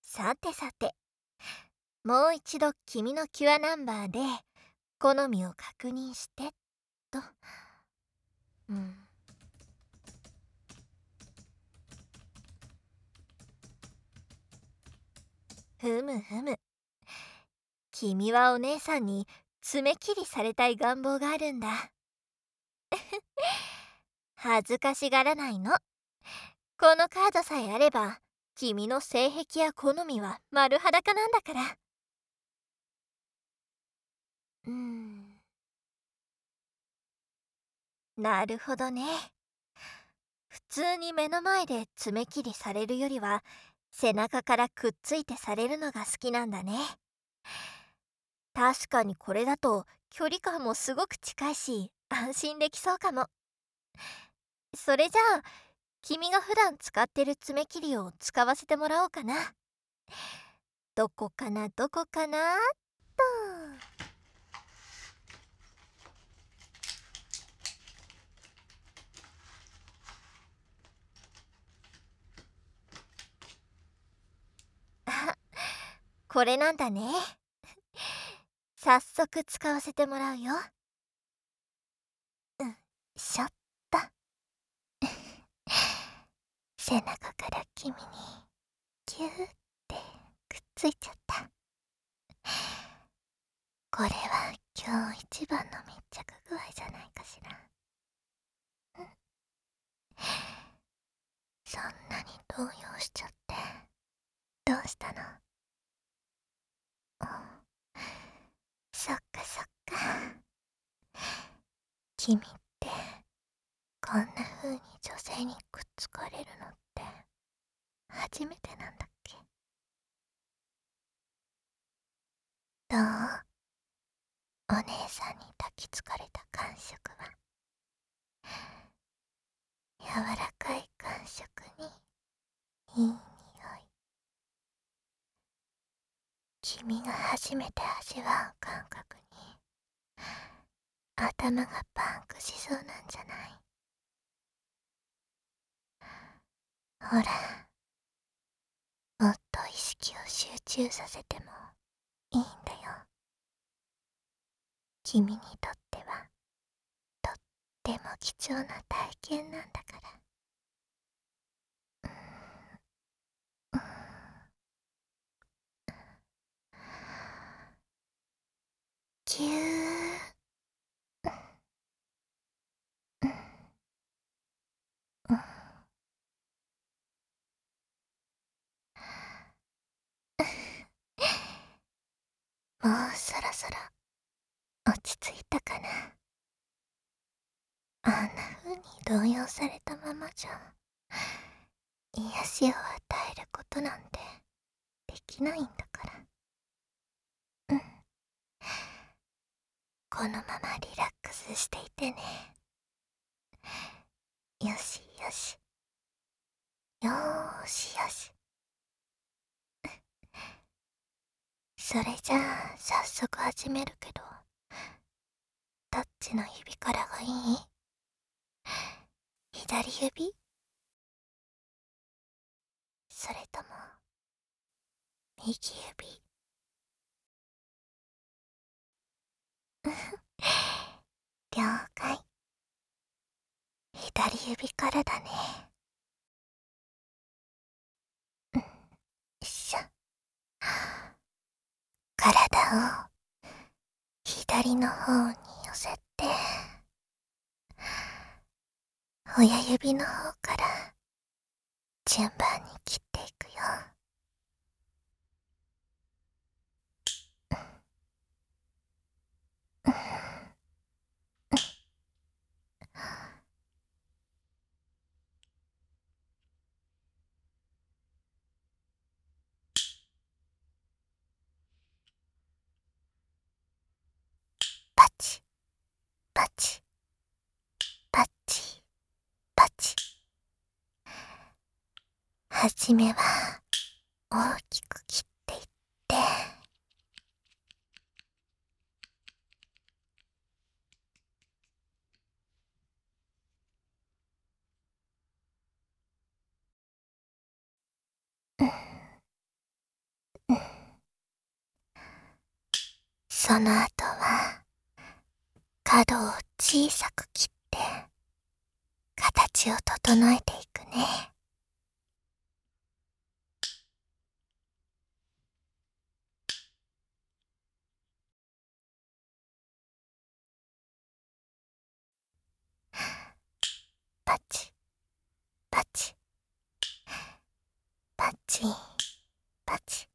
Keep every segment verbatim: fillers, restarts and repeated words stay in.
さてさて、もう一度君のキュアナンバーで好みを確認してと。うん。ふむふむ。君はお姉さんに爪切りされたい願望があるんだ。恥ずかしがらないの。このカードさえあれば、君の性癖や好みは丸裸なんだから。うーん。なるほどね。普通に目の前で爪切りされるよりは、背中からくっついてされるのが好きなんだね。確かにこれだと距離感もすごく近いし、安心できそうかも。それじゃあ、君が普段使ってる爪切りを使わせてもらおうかな。どこかなどこかなっと。あ、これなんだね。早速使わせてもらうよ。うん、しょっと。背中から君にギューってくっついちゃった。これは今日一番の密着具合じゃないかしら。そんなに動揺しちゃってどうしたの？うん、そっかそっか。君ってこんな風に女性にくっつかれるのって初めてなんだっけ？どう？お姉さんに抱きつかれた感触は。柔らかい感触にいい匂い。君が初めて味わう感覚に頭がパンクしそうなんじゃない？ほら、もっと意識を集中させてもいいんだよ。君にとってはとっても貴重な体験なんだから。うん、ぎゅー。うん、うん、もうそろそろ落ち着いたかな。あんな風に動揺されたままじゃ癒しを与えることなんてできないんだから。うん、このままリラックスしていてね。よしよし、よーしよし。それじゃあ早速始めるけど、どっちの指からがいい？左指？それとも右指？了解。左指からだね。うん、よいしょ。体を左の方に寄せて、親指の方から順番に切っていくよ。うん、パチパチパチパチ。はじめは大きく切っていって、うん、 その後は角を小さく切って形を整えていくね。パチパチパチパチ。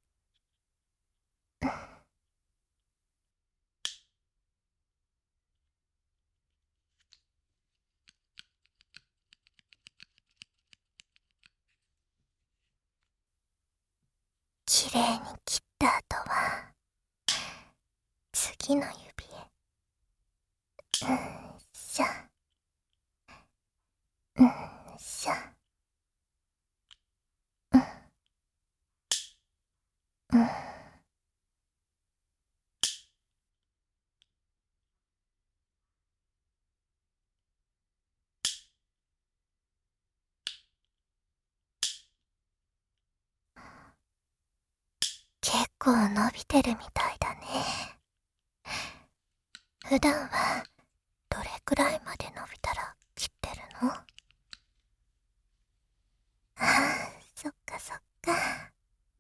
きれいに切った後は次の指へ。うんしょうんしょうんうん。結構伸びてるみたいだね。普段はどれくらいまで伸びたら切ってるの？ああ、そっかそっか。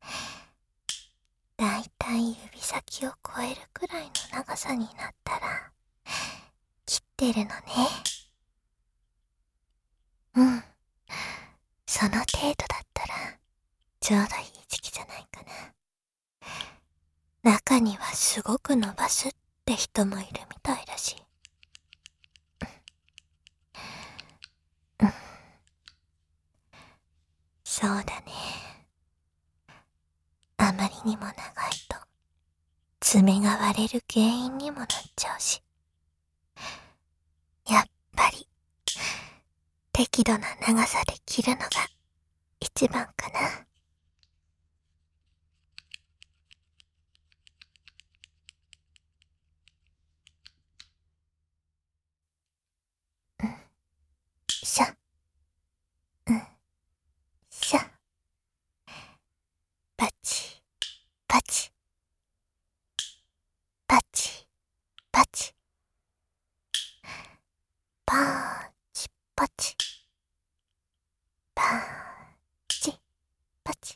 だいたい指先を超えるくらいの長さになったら切ってるのね。うん。その程度だったらちょうどいい時期じゃないかな。中にはすごく伸ばすって人もいるみたいだし。うん、そうだね。あまりにも長いと爪が割れる原因にもなっちゃうし。やっぱり適度な長さで切るのが一番かな。うん、しょうんしょ。パチパチパチパチパーチパチパーチパチ。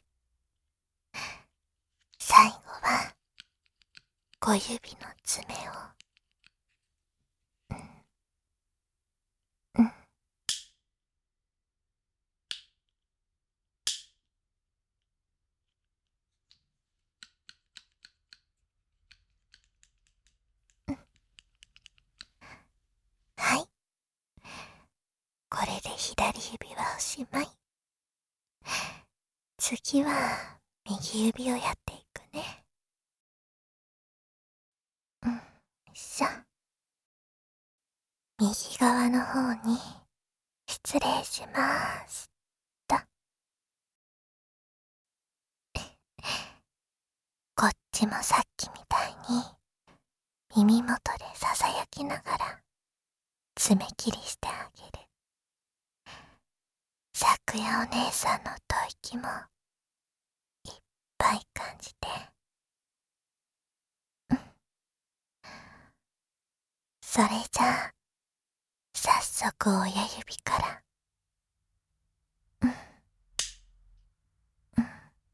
最後は小指の爪をうんうん。はい、これで左指はおしまい。次は右指をやっていくね。うん、しょ。右側の方に失礼しますと。こっちもさっきみたいに耳元でささやきながら爪切りしてあげる。咲夜お姉さんの吐息もいっぱい感じて。うん、それじゃあ早速親指から。うんうん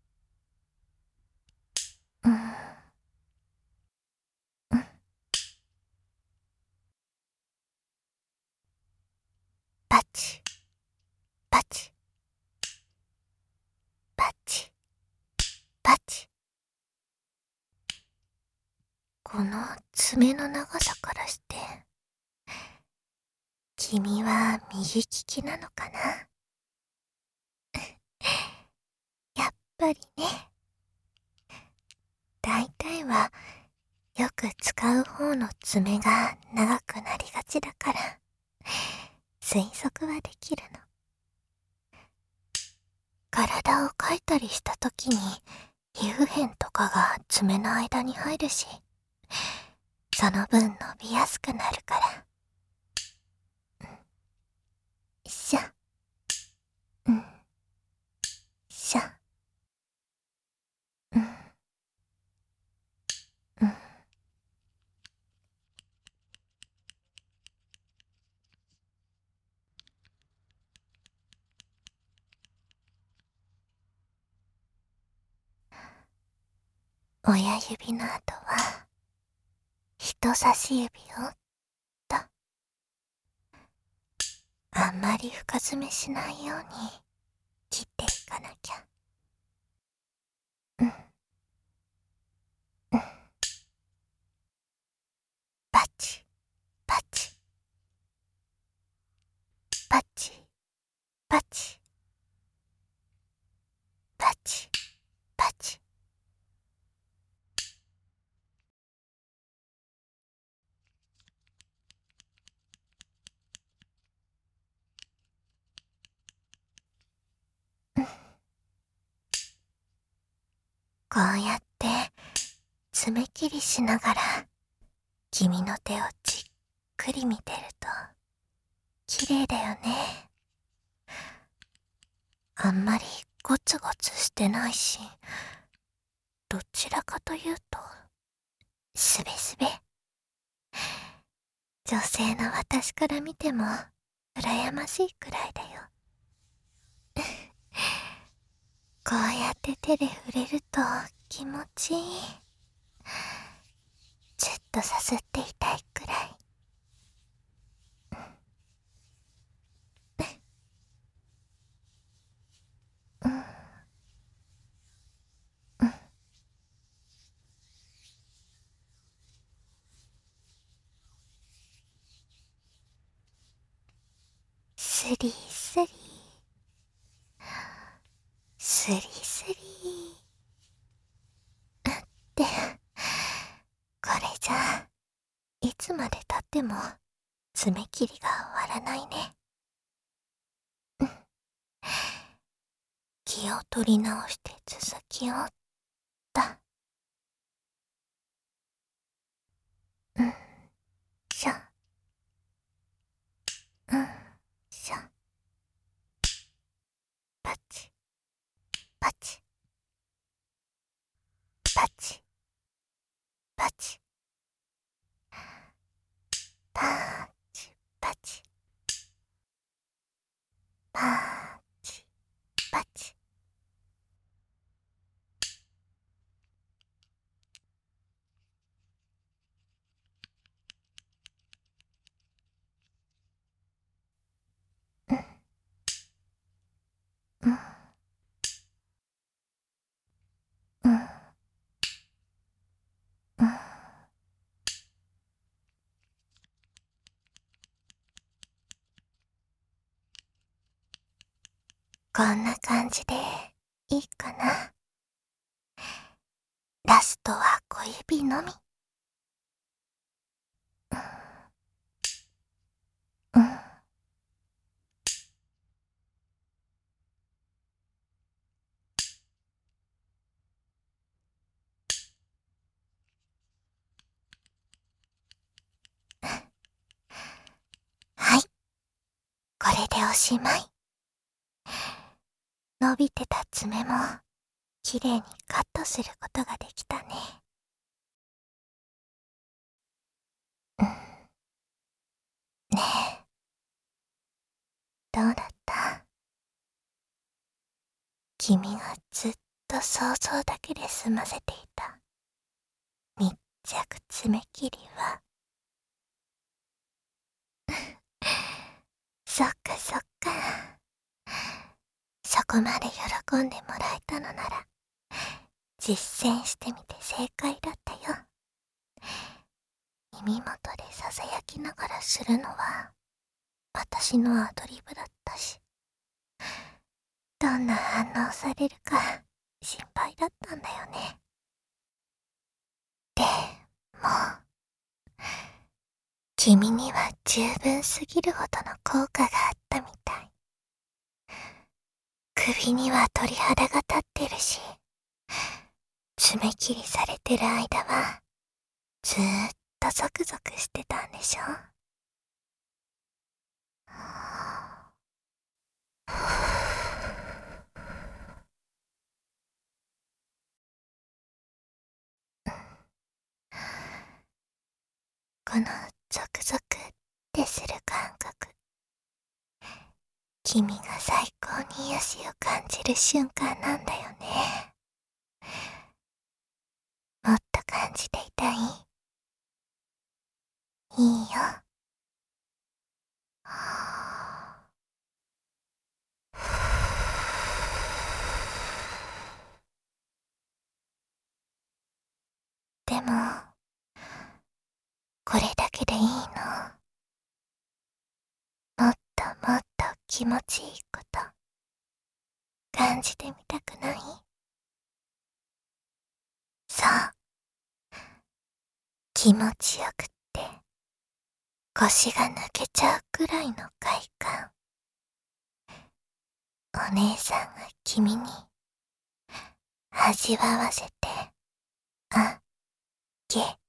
うんうん。パチパチパチパチ。この爪の長さからして君は右利きなのかな？やっぱりね。大体はよく使う方の爪が長くなりがちだから推測はできるの。体をかいたりした時に皮膚片とかが爪の間に入るし、その分伸びやすくなるから。しょうんしょうんうん。 親指の後は人差し指をと、あんまり深爪しないように切っていかなきゃ。うんうん。パチパチパチパチパチパチ。こうやって爪切りしながら君の手をじっくり見てると綺麗だよね。あんまりゴツゴツしてないし、どちらかというとすべすべ。女性の私から見ても羨ましいくらいだよ。こうやって手で触れると気持ちいい。ずっとさすっていたいくらい。うんうん。スリスリスリスリって、これじゃいつまでたっても爪切りが終わらないね。うん。気を取り直して続きをだ。うんしょうんしょ。パチパチパチパチパチパチパチパチ。うんうんうんうん。こんな感じでいいかな。ラストは小指のみ。うん。はい、これでおしまい。伸びてた爪もきれいにカットすることができたね。うん。ねえ、どうだった？君がずっと想像だけで済ませていた密着爪切りは。そっかそっか。そこまで喜んでもらえたのなら実践してみて正解だったよ。耳元でささやきながらするのは私のアドリブだったし、どんな反応されるか心配だったんだよね。でも君には十分すぎるほどの効果があったみたい。首には鳥肌が立ってるし、爪切りされてる間はずーっとゾクゾクしてたんでしょ。このゾクゾクってする感覚、君が最高に癒しを感じる瞬間なんだよね。 いいよ。でも、これだけでいいの。もっともっと気持ちいいこと感じてみたくない？そう、気持ちよくって腰が抜けちゃうくらいの快感、お姉さんが君に味わわせてあげ